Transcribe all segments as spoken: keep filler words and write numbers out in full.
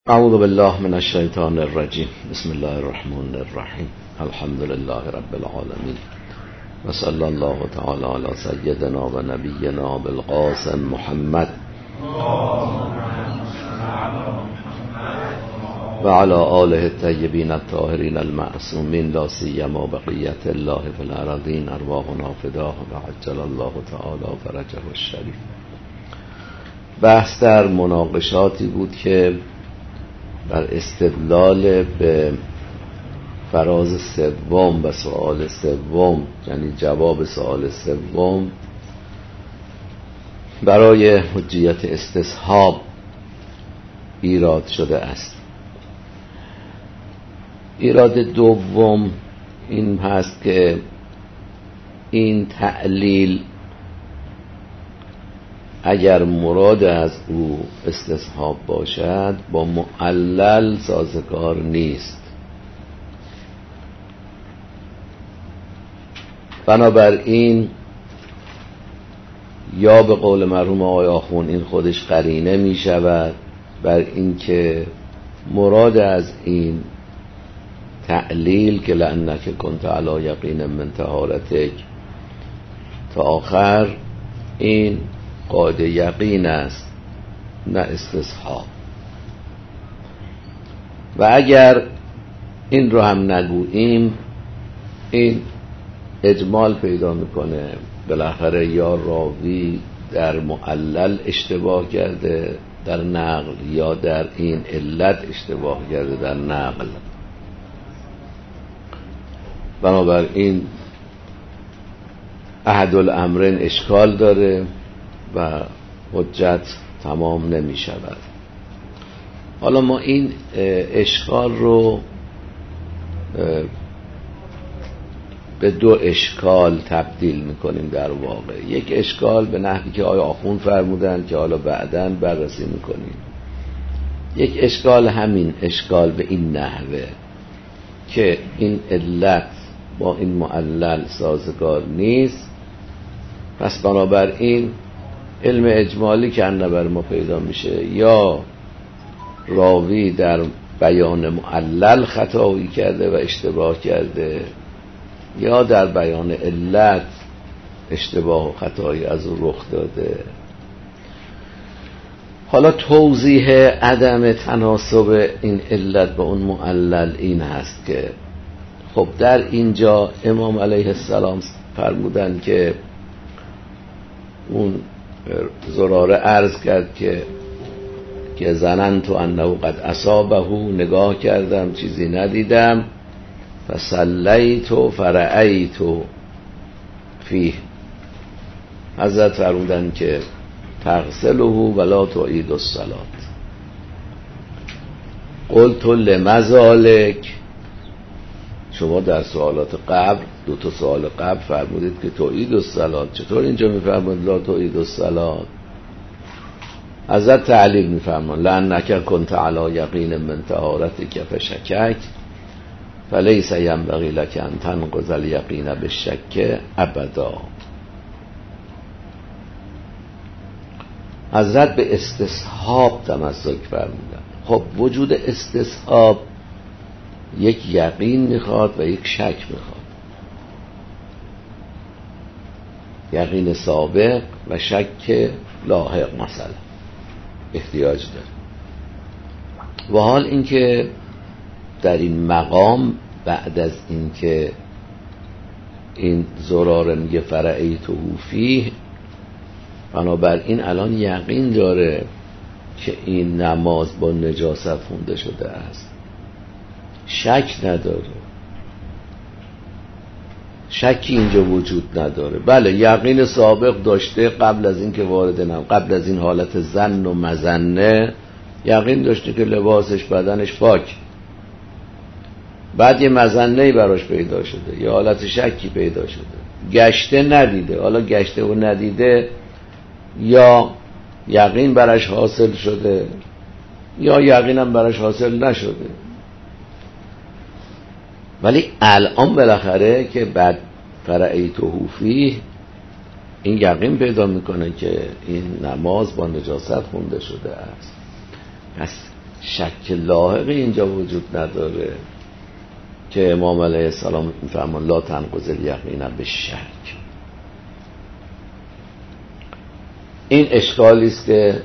اعوذ بالله من الشیطان الرجیم. بسم الله الرحمن الرحیم. الحمد لله رب العالمین و صلی الله تعالی علی سیدنا و نبینا بالقاسم محمد و علی آله الطیبین الطاهرین المعصومین لا سیما بقیت الله فی الارضین ارواحنا فداه و عجل الله تعالی فرجه الشریف. بحث در مناقشاتی بود که بر استدلال به فراز سوم و سوال سوم، یعنی جواب سوال سوم برای حجیت استصحاب ایراد شده است. ایراد دوم این هست که این تعلیل اگر مراد از او استصحاب باشد با معلل سازگار نیست. بنابراین یا به قول مرحوم آقای آخوند این خودش قرینه می شود بر اینکه مراد از این تعلیل که لأنک کنت علی یقین من طهارتک تا آخر این قاعده یقین است نه استصحاب. و اگر این رو هم نگوییم این اجمال پیدا میکنه. بالاخره یا راوی در معلل اشتباه کرده در نقل یا در این علت اشتباه کرده در نقل. بنابراین احد الامرین اشکال داره و حجت تمام نمی شود. حالا ما این اشکال رو به دو اشکال تبدیل میکنیم در واقع. یک اشکال به نحوی که آقای آخوند فرمودن که حالا بعداً بررسی میکنیم. یک اشکال همین اشکال به این نحوه که این علت با این معلل سازگار نیست، پس بنابراین علم اجمالی که انبر ما پیدا میشه یا راوی در بیان معلل خطایی کرده و اشتباه کرده یا در بیان علت اشتباه و خطایی از او رخ داده. حالا توضیح عدم تناسب این علت با اون معلل این هست که خب در اینجا امام علیه السلام فرمودن که اون زراره عرض کرد که که ظننت انه قد اصابه، نگاه کردم چیزی ندیدم، فصلیت فرأیت فیه. حضرت فرمودن که تغسله ولا تعید الصلاة. قلت لما ذلک، شما در سوالات قبل دو تا سوال قبل فرمودید که تعید الصلاة، چطور اینجا میفرمایید لا تعید الصلاة؟ حضرت تعلیل میفرمان لأنک کنت علی یقین من طهارتک فشکک فلیس ینبغی لک ان تنقض الیقین بالشک ابدا. حضرت به استصحاب تمسک فرمودن. خب وجود استصحاب یک یقین میخواد و یک شک میخواد، یقین سابق و شک لاحق مثلا احتیاج داره. و حال اینکه در این مقام بعد از اینکه این زراره میگه فرأیته فیه، بنابراین الان یقین داره که این نماز با نجاست خونده شده است، شک نداره، شکی اینجا وجود نداره. بله یقین سابق داشته قبل از این که وارد نم قبل از این حالت ظن و مظنه یقین داشته که لباسش بدنش پاک، بعد یه مظنه‌ای براش پیدا شده، یه حالت شکی پیدا شده، گشته ندیده. حالا گشته و ندیده یا یقین براش حاصل شده یا یقینم براش حاصل نشده، ولی الان بالاخره که بعد فرأیته فیه این یقین پیدا میکنه که این نماز با نجاست خونده شده است. پس شک لاحقی اینجا وجود نداره که امام علیه السلام میفرمان لا تنقض الیقین بالشک. این اشکالی است که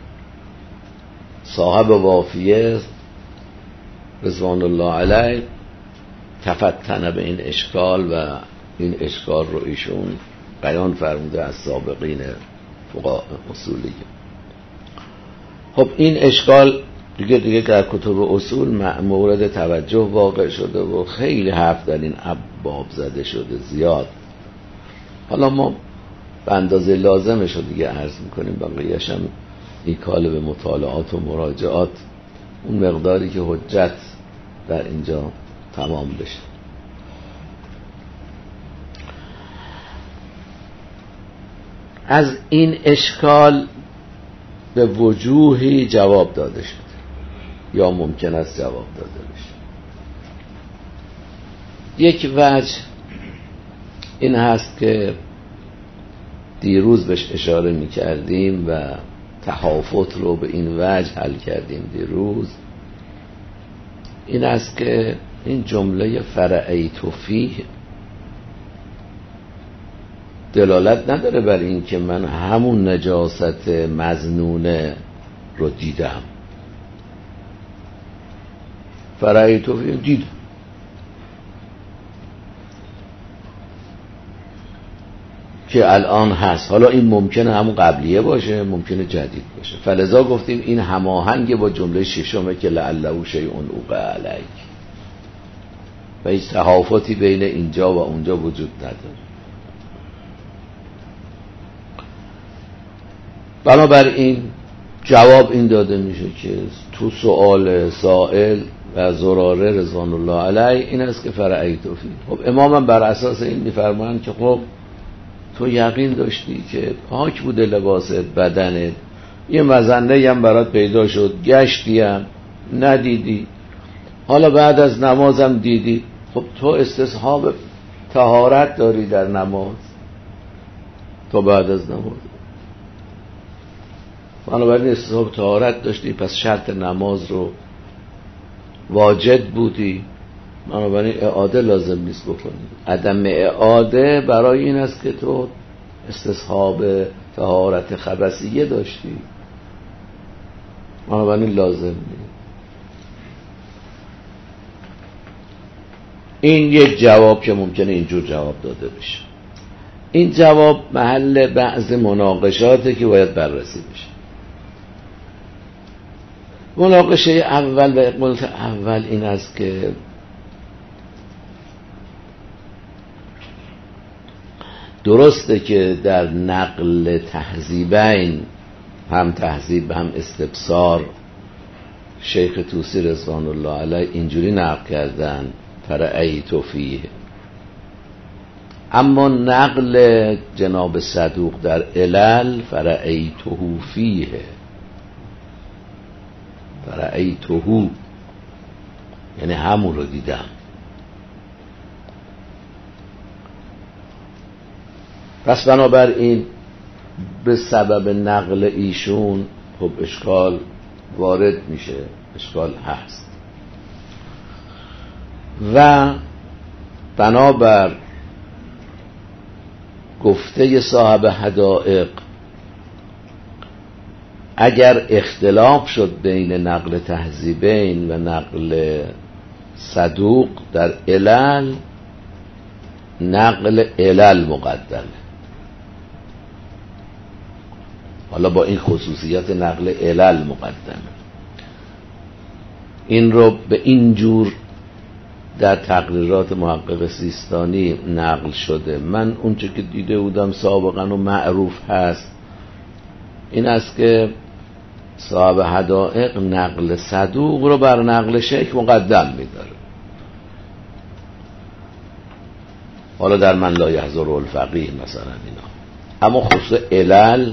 صاحب وافیه رضوان الله علیه تفتن به این اشکال و این اشکال رو ایشون بیان فرموده از سابقین فقها اصولی. خب این اشکال دیگه دیگه در کتب اصول مورد توجه واقع شده و خیلی حرف در این ابواب زده شده زیاد. حالا ما به اندازه لازمش رو دیگه عرض میکنیم، بقیه‌اش هم ایکال به مطالعات و مراجعات، اون مقداری که حجت در اینجا تمام بشه. از این اشکال به وجوهی جواب داده شده یا ممکن است جواب داده بشه. یک وجه این هست که دیروز بهش اشاره می کردیم و تحافت رو به این وجه حل کردیم دیروز، این است که این جمله فرأیت فیه دلالت نداره بر این که من همون نجاست مظنونه رو دیدم. فرأیت فیه دیدم، که الان هست. حالا این ممکنه همون قبلیه باشه، ممکنه جدید باشه. فلذا گفتیم این هماهنگ با جمله ششمه که لعله شیء اوقع علیک و هیچ تحافتی بین اینجا و اونجا وجود نداره. بنابراین جواب این داده میشه که تو سؤال سائل و زراره رضوان الله علیه این است که فرأیت فیه. خب امامم بر اساس این میفرمایند که خب تو یقین داشتی که پاک بوده لباس بدنت، یه مزنه هم برات پیدا شد، گشتی هم ندیدی، حالا بعد از نمازم دیدی، خب تو استصحاب طهارت داری در نماز تو بعد از نماز، بنابراین استصحاب طهارت داشتی، پس شرط نماز رو واجد بودی، بنابراین اعاده لازم نیست بکنی. عدم اعاده برای این است که تو استصحاب طهارت خبثیه داشتی، بنابراین لازم نیست. این یک جواب که ممکنه اینجور جواب داده بشه. این جواب محل بعض مناقشاته که باید بررسی بشه. مناقشه اول و اقبالت اول این است که درسته که در نقل تهذیبین، هم تهذیب هم استبصار، شیخ طوسی رضوان الله علیه اینجوری نقل کردن فرأیت فیه، اما نقل جناب صدوق در علل فرأیته فیه، فرأیته یعنی همون رو دیدم. پس بنابراین به سبب نقل ایشون خب اشکال وارد میشه، اشکال هست و بنابر گفته صاحب حدائق اگر اختلاف شد بین نقل تهذیبین و نقل صدوق در علل، نقل علل مقدمه. حالا با این خصوصیت نقل علل مقدمه، این رو به این جور در تقریرات محقق سیستانی نقل شده. من اونچه که دیده بودم سابقا و معروف هست این است که صاحب حدائق نقل صدوق رو بر نقل شیخ مقدم می‌داره. حالا در من لا یحضر الفقیه مثلا اینا، اما خصوص علل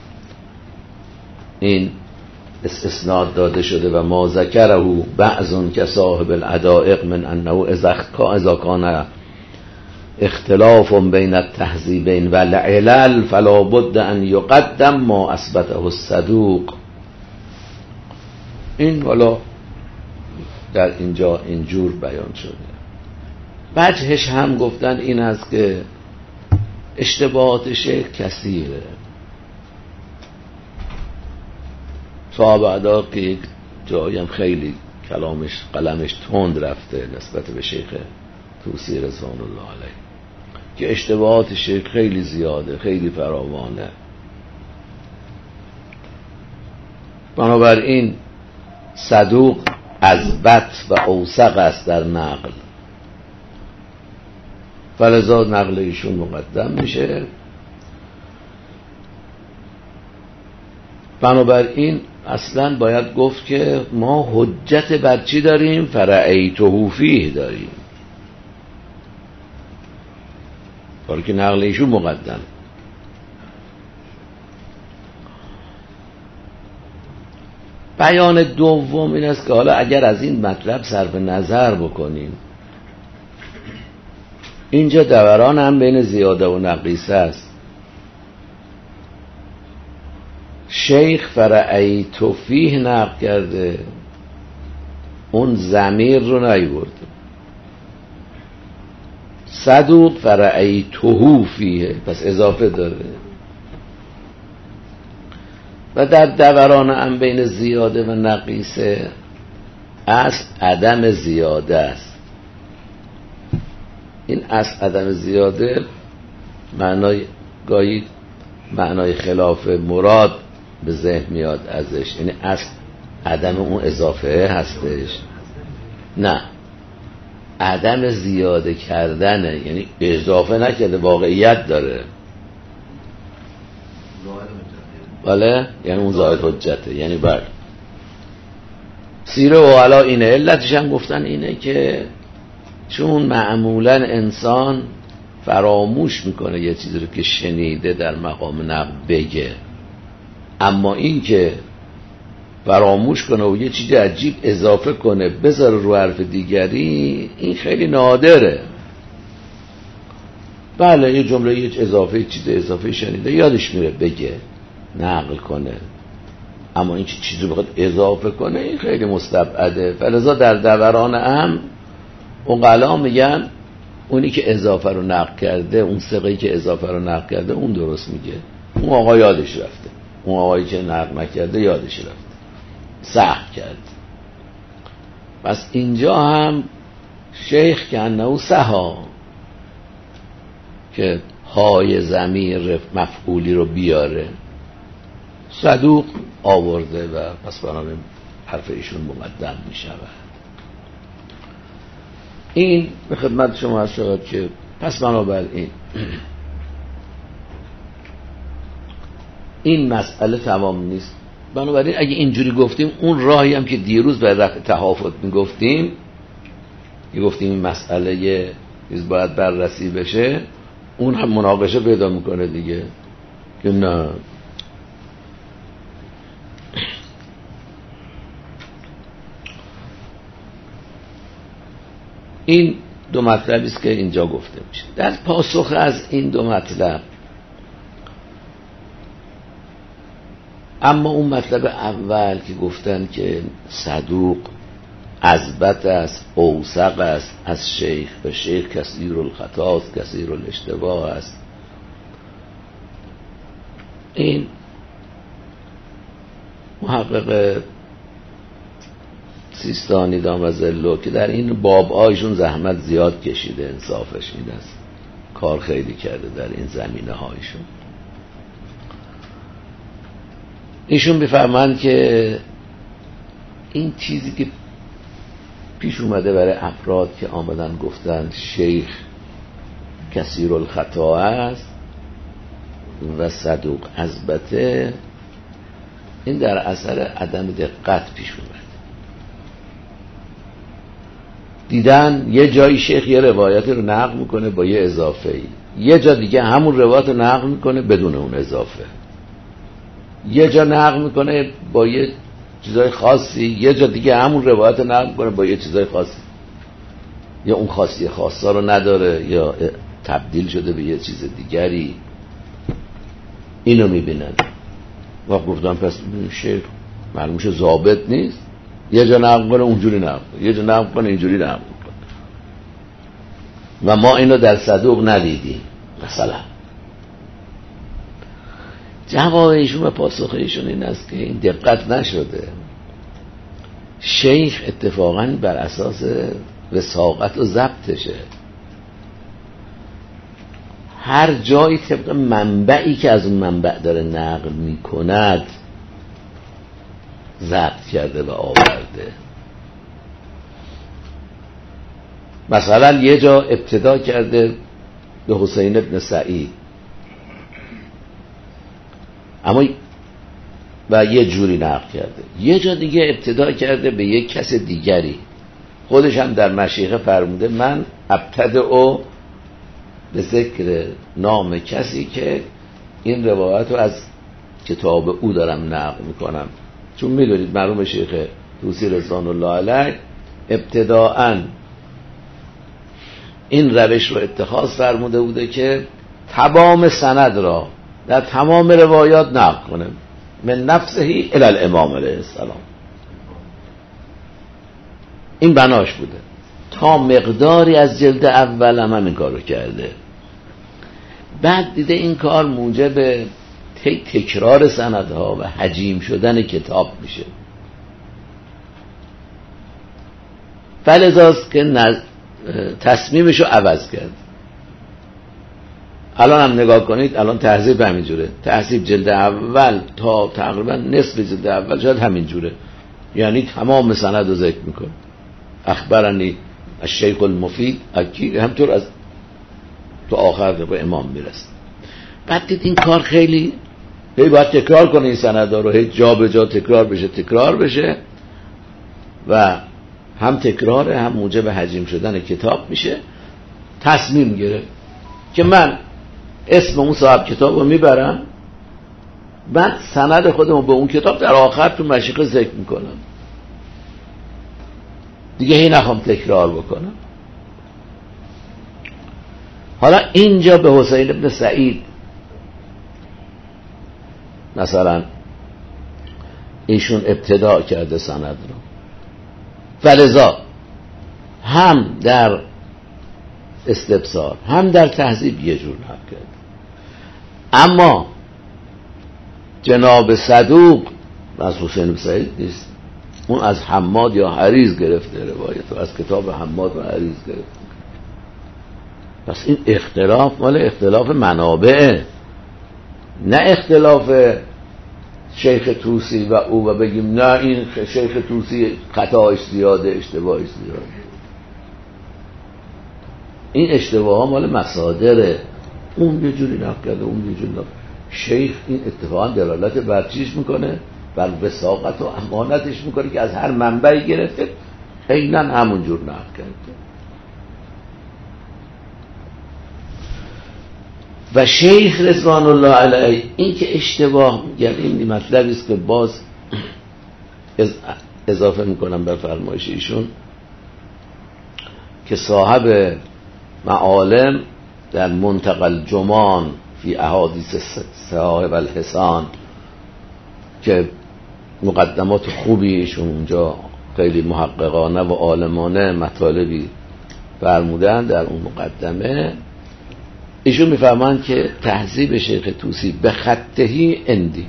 این استثناء داده شده و ما ذکره بعضون که صاحب الحدائق من انه اذا کان اختلاف بین التهذیبین و العلل فلا بد ان یقدم ما اثبته الصدوق. این حالا در اینجا اینجور بیان شده. وجهش هم گفتن این است که اشتباهات شیخ کثیره. صاحب ادا که یک جایی هم خیلی کلامش قلمش تند رفته نسبت به شیخ طوسی رضوان الله علیه که اشتباهات شیخ خیلی زیاده، خیلی فراوانه. بنابراین صدوق اثبت و اوثق است در نقل، فلذا نقل ایشون مقدم میشه. بنابراین اصلا باید گفت که ما حجت بر چی داریم؟ فرأیته فیه داریم، برای که نقل ایشون مقدم. بیان دوم این است که حالا اگر از این مطلب صرف نظر بکنیم، اینجا دوران هم بین زیاده و نقیصه است. شیخ فرأیت فیه نقل کرده، اون ضمیر رو نیورده. صدوق فرأیته فیه، پس اضافه داره. و در دوران هم بین زیاده و نقیصه اصل عدم زیاده است. این اصل عدم زیاده معنای گاهی معنای خلاف مراد به ذهن میاد ازش، یعنی اصل عدم اون اضافه هستش، نه عدم زیاده کردنه، یعنی اضافه نکرده، واقعیت داره. بله، یعنی اون زائد حجته، یعنی بله. سیره و علا اینه، علتش هم گفتن اینه که چون معمولا انسان فراموش میکنه یه چیزی رو که شنیده در مقام نقل بگه، اما این که فراموش کنه و یه چیز عجیب اضافه کنه بذاره رو حرف دیگری، این خیلی نادره. بله یه جمله یه اضافه چیز اضافه شنیده یادش میره بگه نقل کنه، اما این چیزی بخواد اضافه کنه این خیلی مستبعده. فلذا در دوران هم اقلا میگن اونی که اضافه رو نقل کرده، اون ثقه‌ای که اضافه رو نقل کرده اون درست میگه، اون آقا یادش رفته، اون آقایی که نقل نکرده یادش رفته، سهو کرد. پس اینجا هم شیخ که انه سها که های ضمیر مفعولی رو بیاره، صدوق آورده و پس بنابراین حرف ایشون مقدم می شود. این به خدمت شما هست شود که پس بنابراین این مسئله تمام نیست. بنابراین اگه اینجوری گفتیم، اون راهی هم که دیروز به رفع تحافظ میگفتیم، یه گفتیم این مسئله یه چیز باید بررسی بشه، اون هم مناقشه پیدا میکنه دیگه که نه این دو مطلبی است که اینجا گفته میشه. در پاسخ از این دو مطلب، اما اون مطلب اول که گفتن که صدوق اثبت است، اوثق است از شیخ، و شیخ کثیر الخطا است، کثیر الاشتباه است، این محقق سیستانی دام ظله که در این باب هایشون زحمت زیاد کشیده، انصافش این است، کار خیلی کرده در این زمینه هایشون. ایشون بفهمند که این چیزی که پیش اومده برای افراد که آمدن گفتن شیخ کثیر الخطا است و صدوق اثبته، این در اثر عدم دقت پیش اومد. دیدن یه جایی شیخ یه روایت رو نقل میکنه با یه اضافه ای، یه جا دیگه همون روایت رو نقل میکنه بدون اون اضافه، یه جا نقل میکنه با یه چیزای خاصی، یه جا دیگه همون روایت رو نقل میکنه با یه چیزای خاصی، یا اون خاصی خاصا رو نداره یا تبدیل شده به یه چیز دیگری. اینو میبینن و گفتن پس شیخ معلومش ضابط نیست، یه جا نقل کنه اونجوری نقل کنه، یه جا نقل کنه اینجوری نقل کنه و ما اینو در صدوق ندیدیم. مثلا جواب ایشون و پاسخ ایشون این است که این دقت نشده. شیخ اتفاقا بر اساس وثاقت و ضبطشه، هر جایی طبق منبعی که از اون منبع داره نقل میکند ضبط کرده و آورده. مثلا یه جا ابتدا کرده به حسین ابن سعید اما و یه جوری نقل کرده، یه جا دیگه ابتدا کرده به یک کس دیگری، خودش هم در مشیخه فرموده من ابتدعو به ذکر نام کسی که این روایت رو از کتاب او دارم نقل میکنم. چون میدونید مرحوم شیخ طوسی رضوان الله علیه ابتداءً این روش رو اتخاذ فرموده بوده که تمام سند را در تمام روایات نقل کنه من نفسهی الی الامام علیه السلام. این بناش بوده. تا مقداری از جلد اول هم همین کار رو کرده. بعد دیده این کار موجب تکرار سندها و حجیم شدن کتاب میشه، فلذاست که نز... تصمیمش رو عوض کرد. الان هم نگاه کنید، الان تهذیب همین جوره، تهذیب جلد اول تا تقریبا نصف جلد اول شاید همین جوره، یعنی تمام سند رو ذکر میکنه. اخبرنی الشیخ المفید اکی، همطور از تو آخر به امام میرسه. بعد دید این کار خیلی هی باید تکرار کنه این سندها رو، هی جا به جا تکرار بشه تکرار بشه و هم تکراره هم موجب حجیم شدن کتاب میشه. تصمیم گرفت که من اسم اون صاحب کتاب رو میبرم، بعد سند خودمو به اون کتاب در آخر تو مشیخه ذکر میکنم، دیگه هی نخوام تکرار بکنم. حالا اینجا به حسین ابن سعید مثلا ایشون ابتدا کرده سند رو، فلذا هم در استبصار هم در تهذیب یه جور نقل کرده. اما جناب صدوق از حسین ابن سعید نیست، اون از حماد یا حریز گرفته روایت و از کتاب حماد و حریز گرفته. پس این اختلاف مال اختلاف منابعه، نه اختلاف شیخ طوسی و او و بگیم نه این شیخ طوسی خطاش زیاده اشتباهش زیاده. این اشتباه ها مال مصادره، اون یه جوری نقل کرده اون یه جوری نقل. شیخ این اتفاقا دلالت بر چیش میکنه؟ بر وثاقت و امانتش میکنه که از هر منبعی گرفته عیناً همون جور نقل کرده. و شیخ رضوان الله علیه این که اشتباه میگن، این مطلبی است که باز اضافه میکنم بر فرمایش ایشون که صاحب معالم در منتقى الجمان فی احادیث صاحب الحسان که مقدمات خوبی ایشون اونجا خیلی محققانه و عالمانه مطالبی فرمودن، در اون مقدمه ایشون میفهمند که تهذیب شیخ طوسی به خطهی اندی،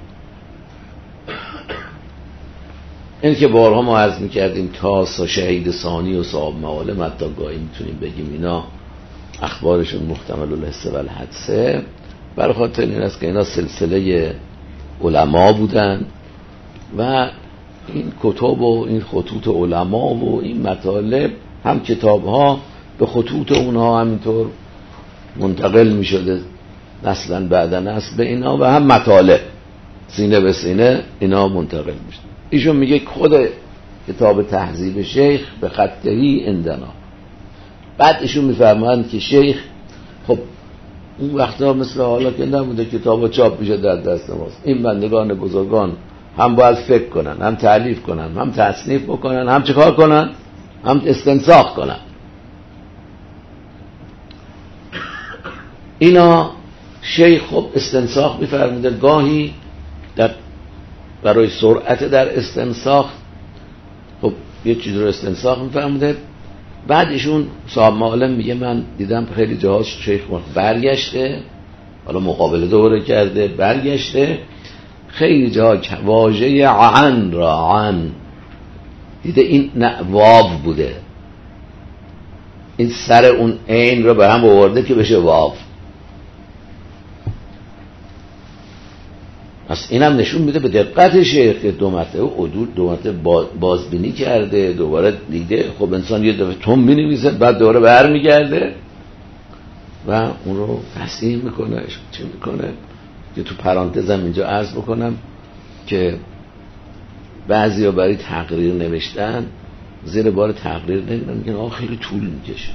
این که بارها ما عرض میکردیم تاس و شهید ثانی و صاحب معالم حتی گاهی میتونیم بگیم اینا اخبارشون محتمل الحس و الحدثه، برای خاطر این است که اینا سلسله علما بودن و این کتب و این خطوط علما و این مطالب هم کتاب ها به خطوط اونها همینطور منتقل می شده نسلا بعد نسل به اینا و هم مطالب سینه به سینه اینا منتقل می شده. ایشون میگه خود کتاب تهذیب شیخ به خطهی اندنا. بعد ایشون میفرمایند که شیخ خب اون وقتا مثل حالا که نبوده کتابا چاپ میشه در دست ماست، این بندگان بزرگان هم باید فکر کنن، هم تألیف کنن، هم تصنیف بکنن، هم چه کار کنن، هم استنساخ کنن. اینا شیخ خب استنساخ میفرموده، گاهی در برای سرعت در استنساخ یه چیز رو استنساخ میفرموده. بعد ایشون صاحب معالم میگه من دیدم خیلی جاها شیخ برگشته، حالا مقابله دوره کرده، برگشته خیلی جا واژه عن را عن دیده این نه واو بوده، این سر اون عین رو به هم آورده که بشه واو. پس اینم نشون میده به دقت شیخ که دو مرتبه عدول دو مرتبه بازبینی کرده، دوباره دیده. خب انسان یه دفعه تون می‌نویسه بعد دوباره برمیگرده و اون رو تصحیح میکنه. چه میکنه که تو پرانتزم اینجا عرض بکنم که بعضیا برای تقریر نوشتن زیر بار تقریر نمیدن، میگن آه خیلی طول میکشه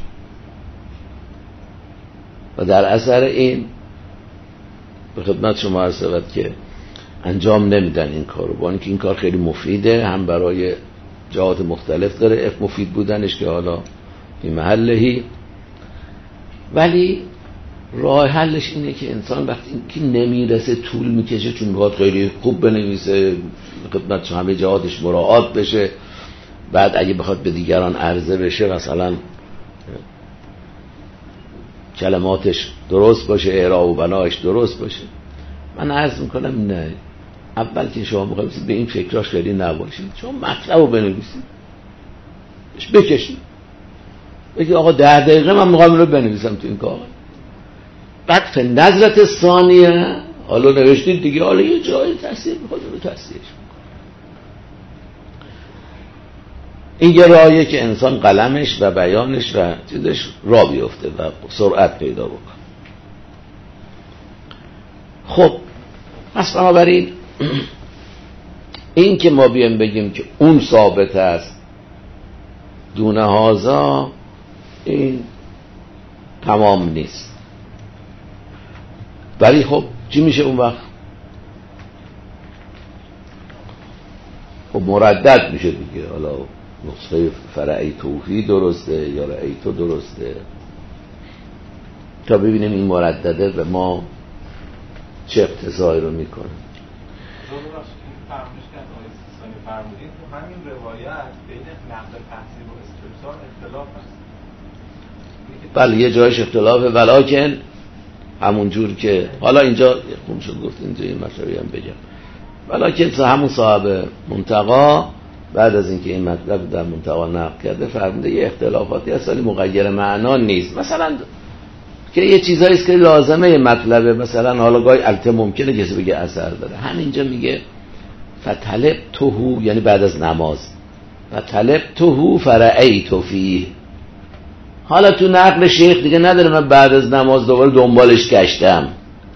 و در اثر این به خدمت شما عرض شود که انجام نمیدن این کارو، با اینکه این کار خیلی مفیده، هم برای جهات مختلف داره مفید بودنش که حالا این محلهی، ولی راه حلش اینه که انسان وقتی که نمیرسه طول میکشه چون میخواد خیلی خوب بنویسه، خدمت همه جهاتش مراعات بشه، بعد اگه بخواد به دیگران عرضه بشه مثلا کلماتش درست باشه، اعراب و بناش درست باشه. من عرض میکنم نه، اول که شما بخواید به این فکراش خیلی نباشید، شما مطلب رو بنویسید بکشید، بگید آقا ده دقیقه من میخوام رو بنویسم تو این کاغذ، بعد فی نظرت ثانیه حالا نوشتید دیگه، حالا یه جایی تصحیح میخواد رو تصحیحش میکنه. این یه راهیه که انسان قلمش و بیانش و چیزش راه بیفته و سرعت پیدا بکنه. خب پس بنابراین این که ما بیایم بگیم که اون ثابت است دونه هازا، این تمام نیست. ولی خب چی میشه اون وقت؟ خب مردد میشه دیگه، حالا نسخه فرعی توفی درسته یا رأی تو درسته، تا ببینیم این مردده به ما چه اقتضایی رو میکنه. فرمودین تو همین روایت بین نقل تحصیل و استفسار اختلاف هست. بله یه جایش اختلافه، ولکن همون جور که حالا اینجا خوب شد گفت اینجا این مطلبی هم بگم، ولکن همون صاحب منتقا بعد از اینکه این مطلب در منتقا نقل کرده فرموده یه اختلافاتی هست ولی مغیر معنا نیست، مثلا که یه چیزایی است که لازمه یه مطلبه، مثلا حالا گاهی البته ممکنه کسی بگه اثر داره. همینجا میگه فطلب توهو، یعنی بعد از نماز، فطلب توهو فرعیت فیه. حالا تو نقل شیخ دیگه نداره من بعد از نماز دوباره دنبالش گشتم،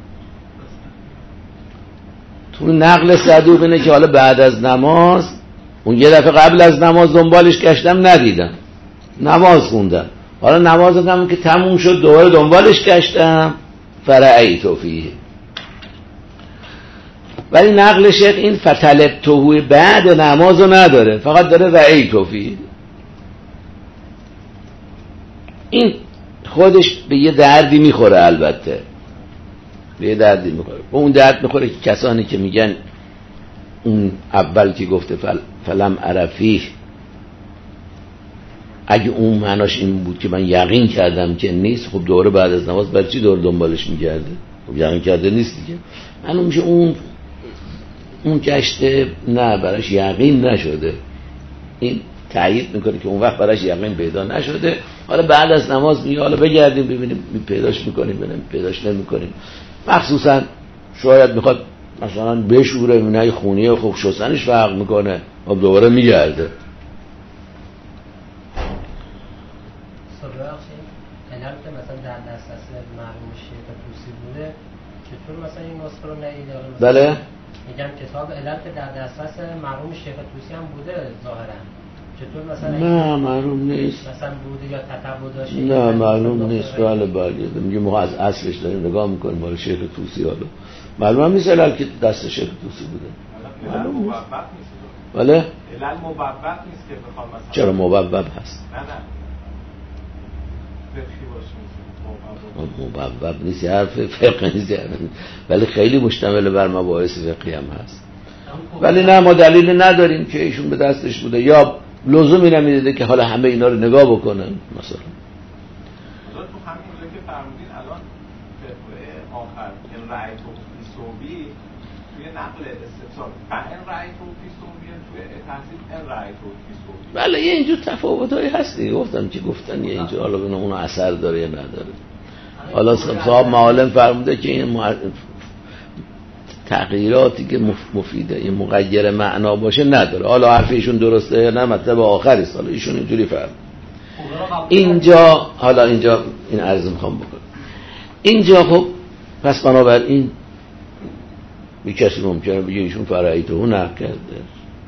تو نقل صدوق اینه که حالا بعد از نماز، اون یه دفعه قبل از نماز دنبالش گشتم ندیدم، نماز خوندم، حالا نماز خوندم که تموم شد دوباره دنبالش گشتم فرعیت فیه. ولی نقل شیخ این فطلب توهو بعد نمازو نداره، فقط داره رأیت فیه. این خودش به یه دردی میخوره، البته به یه دردی میخوره. به اون درد میخوره که کسانی که میگن اون اول که گفته فل... فلم عرفیه، اگه اون معناش این بود که من یقین کردم که نیست، خب دوره بعد از نماز برای چی دوره دنبالش میگرده؟ خب یقین کرده نیست دیگه. معلوم میشه اون اون گشته نه براش یقین نشده، این تایید میکنه که اون وقت براش یقین پیدا نشده، حالا بعد از نماز میگه حالا بگردیم ببینیم پیداش میکنیم ببینیم پیداش نمیکنیم. مخصوصا شاید میخواد مثلا بشوره مینای خونی خوب شستنش فرق میکنه، خب دوباره میگرده. علم که مثلا در دسترس مرحوم شیخ طوسی بوده، چطور مثلا این نسخه رو ندید؟ بله میگم کتاب علم که در دسترس مرحوم شیخ طوسی هم بوده ظاهرا، چطور مثلا نه معلوم نیست مثلا بوده یا تتبع داشته؟ نه معلوم نیست. بله بله میگه ما از اصلش داریم نگاه میکنیم مال شیخ طوسی، حالا معلوم نیست علل که دست شیخ طوسی بوده، معلوم نیست. بله علل مبوب نیست که بخوام مثلا چرا مبوب هست؟ نه نه فقهی باشه مبوب نیست، حرف فقه نیست، ولی خیلی مشتمل بر مباحث فقهی هم هست. ولی نه ما دلیل نداریم که ایشون به دستش بوده، یا لزومی نمیده که حالا همه اینا رو نگاه بکنن. مثلا تو همینجا که فرمودین الان به آخر این رأی توفی صوبی توی نقل استفسار این رأی توفی صوبی توی تحصیل این رأی توفی صوبی. بله یه اینجور تفاوتایی هست دیگه، گفتم که گفتن یه اینجور حالا ببینم اون اثر داره یا نداره. حالا صاحب معالم فرموده که این تغییراتی که مفیده این مغیر معنا باشه نداره. حالا حرف ایشون درسته یا نه مطلب آخری است، حالا ایشون اینجوری فرمود. اینجا حالا اینجا این عرض میخوام بکنم اینجا. خب پس بنابراین بی کسی ممکنه بگه ایشون فرعیته اون نقل کرده.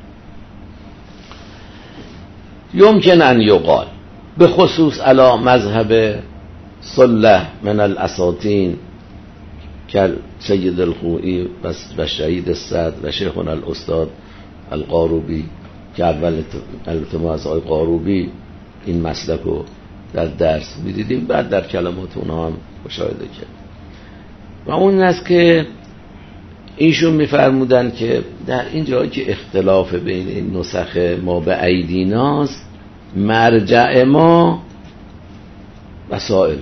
یمکن ان یقال به خصوص علی مذهب صلح من الاساطین که سید الخوئی و شهید الصدر و شیخنا الاستاد القاروبی که اول البته ما از آقای قاروبی این مسلک رو در درس میدیدیم، بعد در کلمات اونها هم مشاهده کرد. و اون است که ایشون میفرمودن که در این جایی که اختلاف بین این نسخ ما به ایدیناست، مرجع ما وسائل،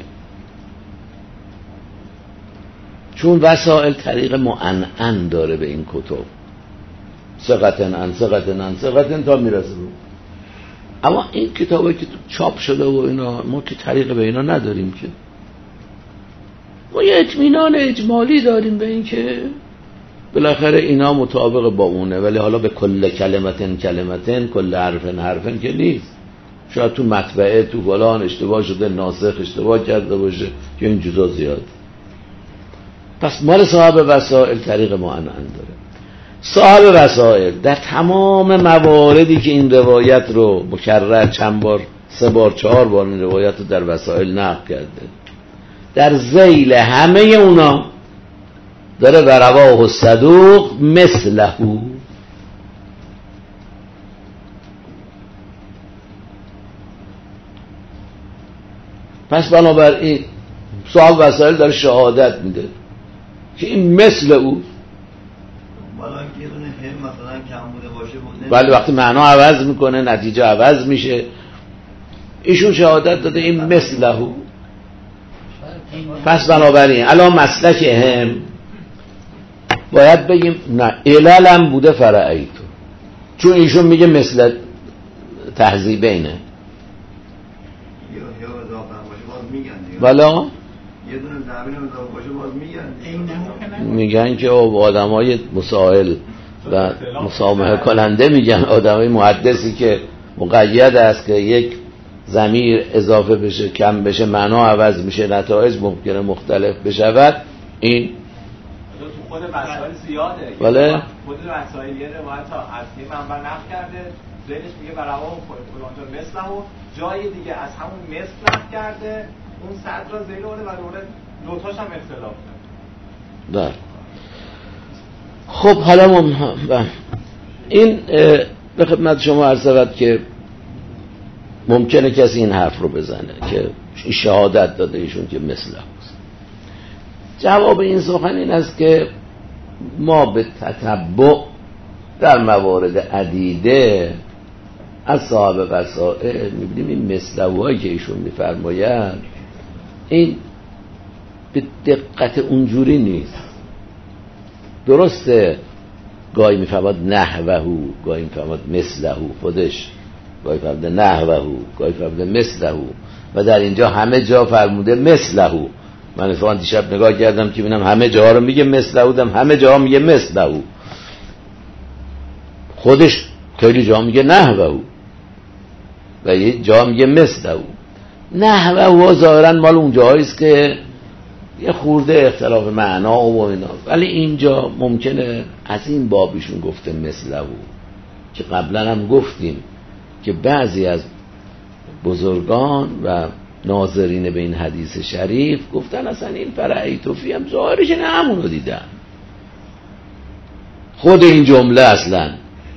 چون وسائل طریق معنعن داره به این کتب، ثقتن ان ثقتن ان ثقتن تا میرسه. اما این کتابی که چاپ شده و اینا ما که طریق به اینا نداریم، که ما یه اطمینان اجمالی داریم به این که بالاخره اینا مطابق با اونه، ولی حالا به کل کلمتن کلمتن کل حرفن حرفن که نیست. شاید تو مطبعه تو فلان اشتباه شده، ناسخ اشتباه کرده باشه، که این جزا زیاد. پس مال صاحب وسائل طریق معنعن داره. صاحب وسائل در تمام مواردی که این روایت رو مکرر چند بار، سه بار چهار بار این روایت رو در وسائل نقل کرده، در ذیل همه اونا داره و رواه الصدوق مثله. پس بنابراین صاحب وسائل داره شهادت میده که این مثل او، ولی وقتی معنا عوض میکنه نتیجه عوض میشه. ایشون شهادت داده این مثله. پس بنابراین الان مسلک هم باید بگیم نه علالم بوده فرعیتو، چون ایشون میگه مثل تهذیبینه. بلا میگن که آدمای مسائل و مسامحه کننده، میگن آدمای محدثی که مقید است که یک ضمیر اضافه بشه کم بشه معنا عوض میشه، نتایج ممکنه مختلف بشود. این تو خود مسائل زیاده، بله خود مسائل یه روایت ها از این منبع نقل کرده، ذهنش میگه برای فلانجا مثل و جای دیگه از همون مثل نقل کرده، اون صد را زیل آورده و دوره دوتاش هم اختلاف داره. در خب حالا مم... این به خدمت شما عرض شود که ممکنه کسی این حرف رو بزنه که شهادت داده ایشون که مثل هست. جواب این سخن این است که ما به تتبع در موارد عدیده از صاحب وسائل میبینیم این مثله‌هایی که ایشون میفرماید این به دقت اونجوری نیست. درسته گاهی میفرماد نحوهو، گاهی میفرماد مثلهو، خودش گاهی فرموده نحوهو، گاهی فرموده مثلهو، و در اینجا همه جا فرموده مثلهو. من اتفاقا دیشب نگاه کردم که ببینم همه جاها رو میگه مثلهو، دم همه جاها میگه مثلهو، خودش خیلی جا میگه نحوهو و یه جا میگه مثلهو. نحوهو ظاهرا مال اون جاهایی است که یه خورده اختلاف معنا و اینا، ولی اینجا ممکنه از این بابیشون گفته مثلهو، که قبلا هم گفتیم که بعضی از بزرگان و ناظرین به این حدیث شریف گفتن اصلا این فرعیتو فی هم ظاهرش نه همونو دیدن. خود این جمله اصلا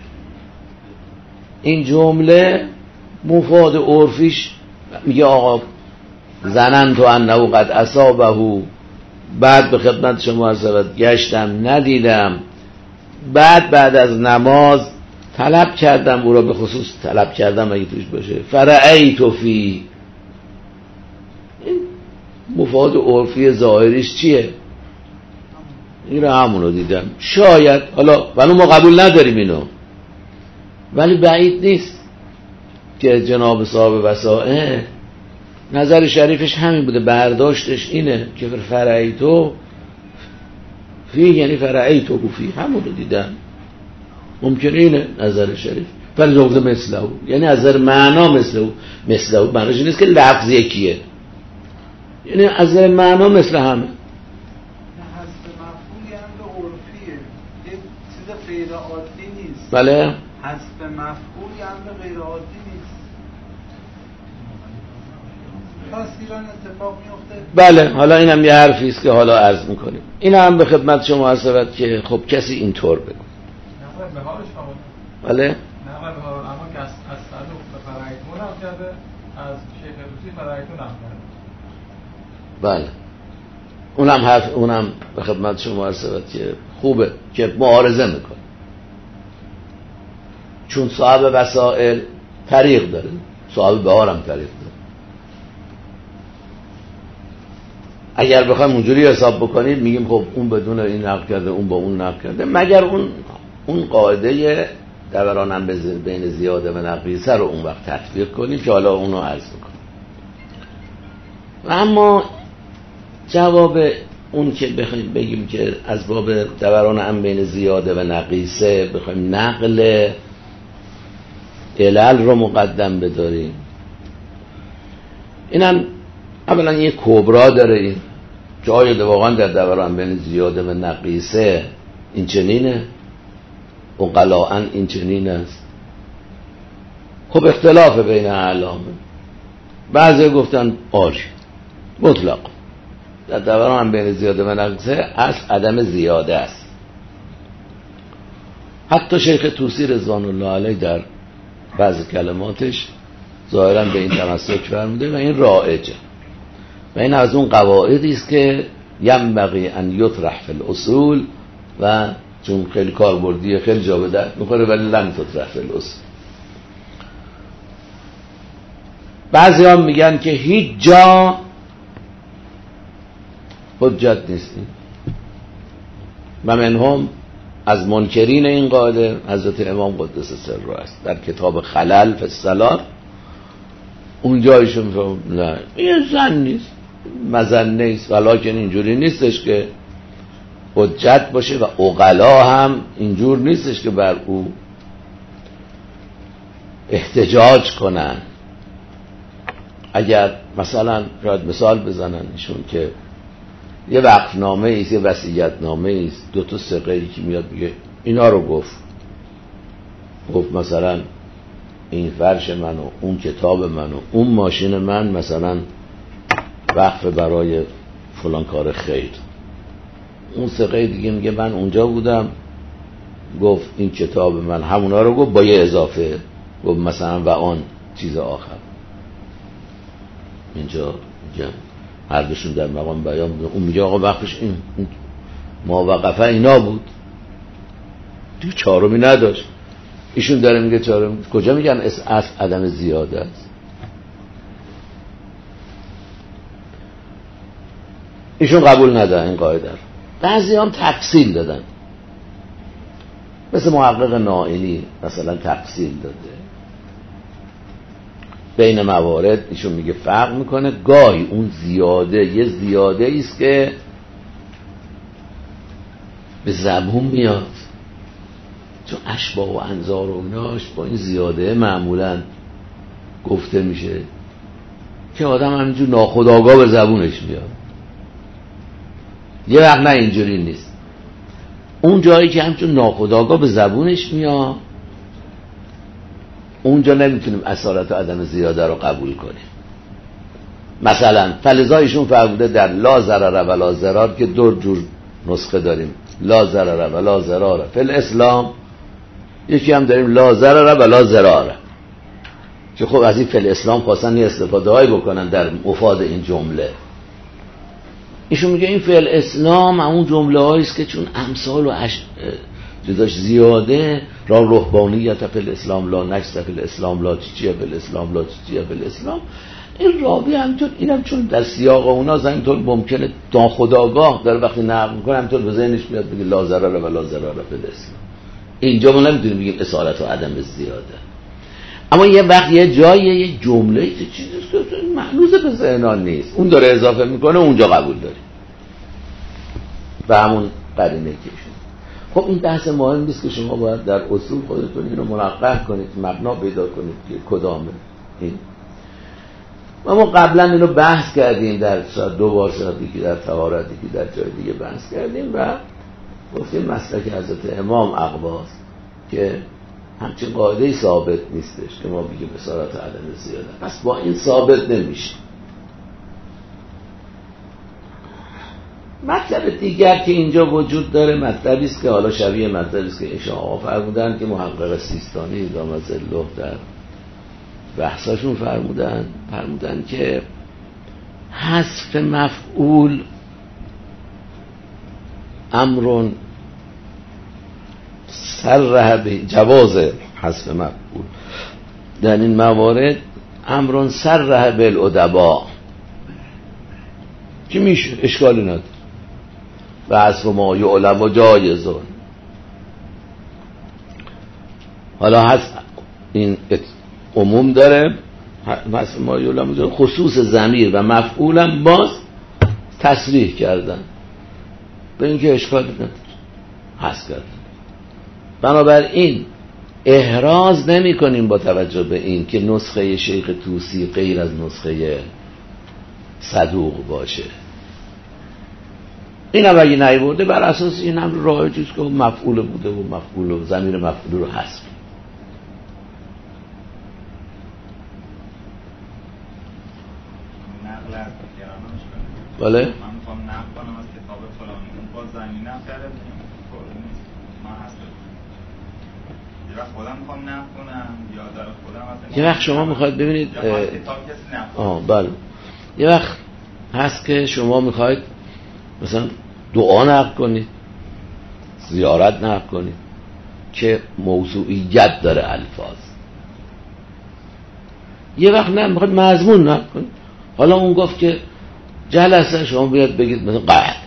این جمله مفاد عرفیش میگه آقا زنن تو انه قد اصابه، بعد به خدمت شما عرض گشتم ندیدم، بعد بعد از نماز طلب کردم او را، به خصوص طلب کردم اگه توش باشه فرعیت فی، این مفاد عرفی ظاهریش چیه؟ این را همونو دیدم. شاید حالا ولی ما قبول نداریم اینو، ولی بعید نیست که جناب صاحب وسائل نظر شریفش همین بوده، برداشتش اینه که فرعیتو فی یعنی فرعیتو فی، همونو دیدم. ممکنه اینه نظر شریف، ولی جوز مثله یعنی از نظر معنا مثله. مثله معنیش نیست که لفظ یکیه، یعنی از نظر معنا مثل همه. حسب مفهومی هم عرفیه، یک چیز غیر عادی نیست. بله حسب مفهومی هم غیر عادی نیست، تاثیران اتفاق میفته. بله حالا اینم یه حرفی است که حالا عرض میکنیم. این هم به خدمت شما عرض شود که خب کسی اینطور بگو. نقل به حالش آمده. بله نقل به حال اما که از از صدوق به فرعیتون نقل کرده، از شیخ توسی فرعیتون نقل کرده. بله اونم حرف، اونم به خدمت شما عرض شود که خوبه که معارضه میکنه، چون صاحب وسائل طریق داره، صاحب بهار هم طریق داره. اگر بخوایم اونجوری حساب بکنیم میگیم خب اون بدون این نقل کرده، اون با اون نقل کرده، مگر اون اون قاعده دوران هم بین زیاده و نقیصه رو اون وقت تطبیق کنیم که حالا اونو عرض میکنیم. و اما جواب اون که بخوایم بگیم که از باب دوران هم بین زیاده و نقیصه بخوایم نقل علل رو مقدم بداریم، اینم اولا یه کبرا داره، این جای واقعا در دوران بین زیاده و نقیصه این چنینه، اقلاً این چنین است. خب اختلاف بین اعلام، بعضی گفتن آری مطلق در دوران بین زیاده و نقیصه اصل عدم زیاده است. حتی شیخ طوسی رضوان الله علیه در بعض کلماتش ظاهراً به این تمسک فرموده و این رایجه و این از اون قواعدی است که ینبغی ان یطرح فی الاصول، و چون خیلی کاربردیه خیلی جا به درد میخوره ولی لم تطرح فی الاصول. بعضی هم میگن که هیچ جا حجت نیست و منهم از منکرین این قاعده حضرت امام قدس سره است در کتاب خلل فی الصلاة. اونجا ایشون میفهم نه این زن نیست، مزنه نیست، ولیکن اینجوری نیستش که حجت باشه و عقلا هم اینجور نیستش که بر او احتجاج کنن. اگر مثلا شاید مثال بزنن ایشون که یه وقفنامه ایست، یه وصیت‌نامه ایست، دو تا ثقه‌ای که میاد میگه اینا رو گفت گفت مثلا این فرش من و اون کتاب من و اون ماشین من مثلا وقف برای فلان کار خیر. اون ثقه دیگه میگه من اونجا بودم گفت این کتاب من همونا رو گفت با یه اضافه، گفت مثلا و آن چیز آخر. اینجا اینجا هر دوشون در مقام بیان بود. اون میگه آقا وقفش این ما وقفه اینا بود دیگه، چهارمی نداشت. ایشون داره میگه چهارم. کجا میگن اصل عدم زیاده است؟ ایشون قبول ندارن این قاعده رو. بعضی هم تفصیل دادن، مثل محقق نائینی مثلا تفصیل داده بین موارد. ایشون میگه فرق میکنه، گاهی اون زیاده یه زیاده ایست که به زبون میاد، چون اشباح و انظار و ایناش با این زیاده معمولا گفته میشه که آدم همینجور ناخودآگاه به زبونش میاد. یه وقت نه اینجوری نیست، اون جایی که همچون ناخودآگاه به زبونش میاد اونجا نمیتونیم اصالت و عدم زیاده رو قبول کنیم. مثلا فلزایشون فرموده در لا ضرر و لا ضرار که دو جور نسخه داریم، لا ضرر و لا ضرار فی الاسلام، یکی هم داریم لا ضرر و لا ضرار، که خب از این فی الاسلام خواستن یه استفاده هایی بکنن در مفاد این جمله. ایشون میگه این فی الاسلام همون جمله هاییست که چون امثال و اش... جداش زیاده را رهبانیت فی الاسلام لا نجس فی الاسلام لا چیچیه فی الاسلام لا چیچیه فی الاسلام. این راوی همینطور اینم چون در سیاق اونا همینطور ممکنه ناخودآگاه داره وقتی نقل میکنه همینطور به ذهنش میاد بگه لا ضرر و لا ضرر فی الاسلام. اینجا ما نمیتونیم بگیم اصالت و عدم زیاده، اما یه وقت یه جایی یه جمله چیزی که محلوظ به ذهنان نیست اون داره اضافه میکنه اونجا قبول داری و همون قرینه کشون. خب این بحث مهم نیست که شما باید در اصول خودتون اینو منقح کنید، مبنا پیدا کنید که کدامه این. و ما قبلا اینو بحث کردیم در دو بار ساعتی که در طهارتی که در جای دیگه بحث کردیم و گفتیم مسلک حضرت امام اقواست که همچین قاعده ثابت نیستش که ما بگیم اصالت عدم زیاده، پس با این ثابت نمیشه. مطلب دیگر که اینجا وجود داره مطلبی است که حالا شبیه مطلبی است که ایشان آقا فرمودن که محقق سیستانی ادامه الله در بحثاشون فرمودن فرمودن که حذف مفعول امرون صرح به جواز حذف مفعول در این موارد امرون صرح بالادباء که میشه اشکالی نداره و حذف ما یعلم و جایزون. حالا حذف این عموم داره حذف ما یعلم و جایزون، خصوص ضمیر و مفعولم باز تصریح کردن به اینکه اشکالی نداره حذف کردن. بنابراین احراز نمی کنیم با توجه به این که نسخه شیخ طوسی غیر از نسخه صدوق باشه. این هم اگه نیورده بر اساس این هم رایج است که مفعول بوده و مفعول و ضمیر مفعول رو حذف. نقل از کرامش کنیم. بله؟ من میخوام نقل کنم از کتاب فلانی اون با زمین نقل کرده ما هست. یه وقت خودم میخوام نقل کنم یا در خودم یه وقت شما میخواید ببینید آه بله یه وقت هست که شما میخواید مثلا دعا نقل کنید، زیارت نقل کنید که موضوعیت داره الفاظ. یه وقت نه میخواید مضمون نقل کنید. حالا اون گفت که جلسه شما بیاد بگید مثلا قعد نقل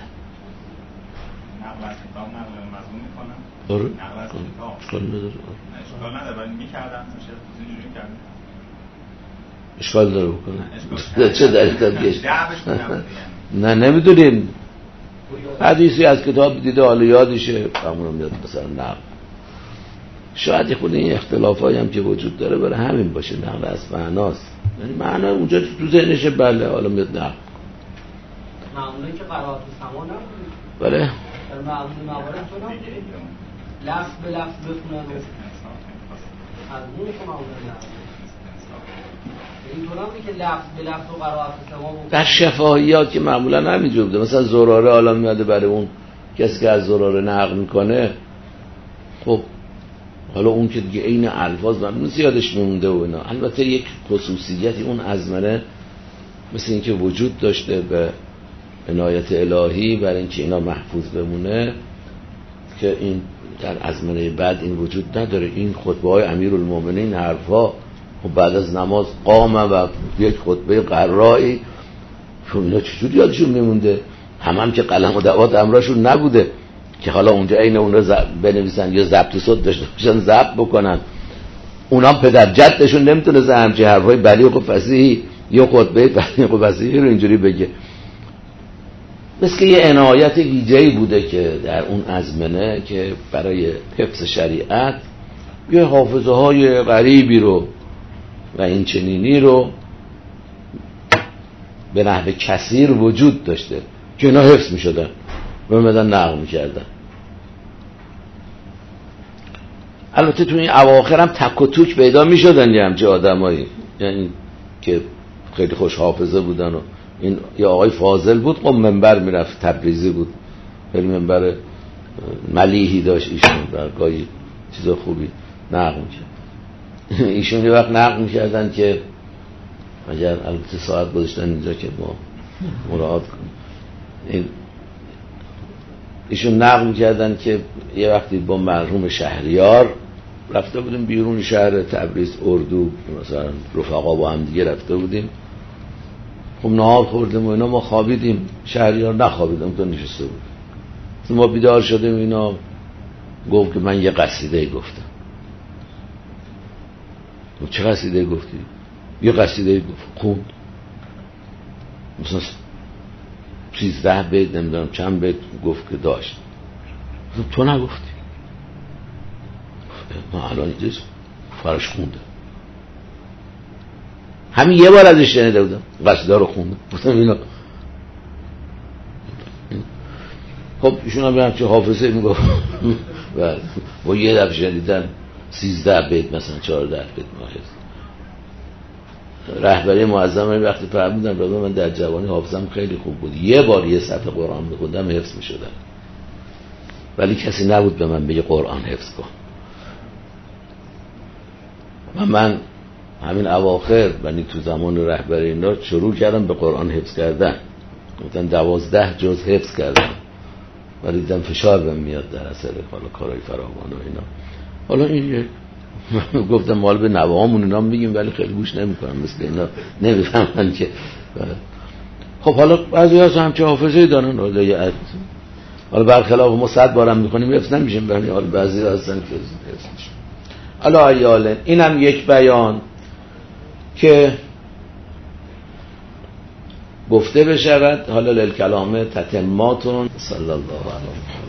از کتاب نقل مضمون میکنم. آره نقل از کتاب اشکال نداره اشکال نداره ولی میکردم شاید اینجوری کردم اشکال داره بکنه چه دلیل نه نمیدونیم حدیثی از کتاب دیده حالا یادشه همون میاد مثلا نقل. شاید خود این اختلافایی هم که وجود داره برای همین باشه نقل از معناست، یعنی معنی اونجا تو ذهنشه بله حالا میاد نقل. معمولا که قرائت سما نبود بله در معمول موارد تو نبود لفظ به لفظ بخونن از اون که معمولا نبود اینطور هم که لفظ به لفظ و قرائت سما بود در شفاهیات که معمولا همینجور بوده. مثلا زراره حالا میاده برای اون کسی که از زراره نقل میکنه، خب حالا اون که دیگه عین الفاظ من زیادش مونده و اینا. البته یک خصوصیتی اون ازمنه مثل این که وجود داشته به عنایت الهی برای اینکه اینا محفوظ بمونه که این در ازمنه بعد این وجود نداره. این خطبه های امیرالمومنین حرفا خب بعد از نماز قامه و یک خطبه قرایی چون اینا چجوری یادشون میمونده؟ هم هم که قلم و دوات امراشون نبوده که حالا اونجا عین اون رو بنویسن یا ضبط صوت داشته باشن ضبط بکنن. اونا پدر جدشون نمیتونه همچین حرفای بلیغ و فصیحی یا خطبه بلیغ و فصیحی رو اینجوری بگه. مثل که یه عنایت ویژه‌ای بوده که در اون ازمنه که برای حفظ شریعت یه حافظه های غریبی رو و این چنینی رو به نحو کثیر وجود داشته که اینا حفظ می شدن و میدن نقل می کردن. البته تو این اواخر هم تک و توک پیدا می شدن یه همچه آدمایی، یعنی که خیلی خوش حافظه بودن و این یه آقای فاضل بود قم منبر می رفت، تبریزی بود، خیلی منبر ملیحی داشت ایشون، برگاهی چیز خوبی نقل می کرد. ایشون یه وقت نقل می کردن که اگر البته ساعت گذاشتن اینجا که ما مراعات کنیم، این ایشون نقل کردن که یه وقتی با مرحوم شهریار رفته بودیم بیرون شهر تبریز، اردو، مثلا رفقا با هم دیگه رفته بودیم. خب نهار خوردیم و اینا، ما خوابیدیم، شهریار نخوابیدم تا نشسته بود. ما بیدار شدیم، اینا گفت که من یه قصیده گفتم. چه قصیده گفتی؟ یه قصیده گفت، خوند مثلا سیزده بیت نمیدونم چند بیت گفت که داشت. تو نگفتی؟ ما الان اینجاست فرش خونده، همین یه بار ازش شنیده بودم قصیده رو خونده. گفتم اینا خب ایشون هم بیان چه حافظه میگفت و یه دفعه شنیدن سیزده بیت مثلا چهارده بیت ماهد. رهبری معظم این وقتی فرمودن رضا من در جوانی حافظم خیلی خوب بود، یه بار یه صفحه قرآن میخوندم حفظ میشدم، ولی کسی نبود به من بگه قرآن حفظ کن. و من همین اواخر یعنی تو زمان رهبری اینا شروع کردم به قرآن حفظ کردن، گفتن دوازده جز حفظ کردم، ولی دیدم فشار بهم میاد در اثر حالا کارهای فراوان و اینا. حالا این گفتم مال به نوهامون اینا میگیم ولی خیلی گوش نمیکنم، مثل اینا نمیفهمن که. خب حالا بعضی هست همچه حافظه دارن، حالا یه عد حالا برخلاف ما صد بارم میکنیم حفظ نمیشیم، ولی حالا بعضی هستن که حفظ میشیم. حالا ایالن اینم یک بیان که گفته بشود. حالا للکلام تتماتون. صلی الله علیه و